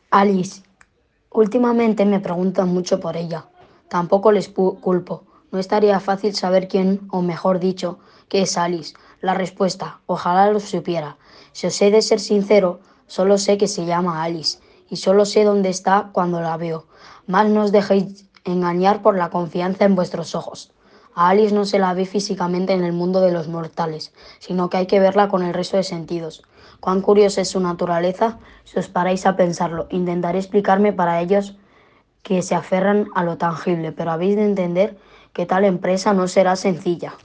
Alice, últimamente me preguntan mucho por ella. Tampoco les culpo. No estaría fácil saber quién, o mejor dicho, qué es Alice. La respuesta, ojalá lo supiera. Si os he de ser sincero, solo sé que se llama Alice y solo sé dónde está cuando la veo. Más no os dejéis engañar por la confianza en vuestros ojos. A Alice no se la ve físicamente en el mundo de los mortales, sino que hay que verla con el resto de sentidos. Cuán curiosa es su naturaleza, si os paráis a pensarlo. Intentaré explicarme para ellos que se aferran a lo tangible, pero habéis de entender que tal empresa no será sencilla.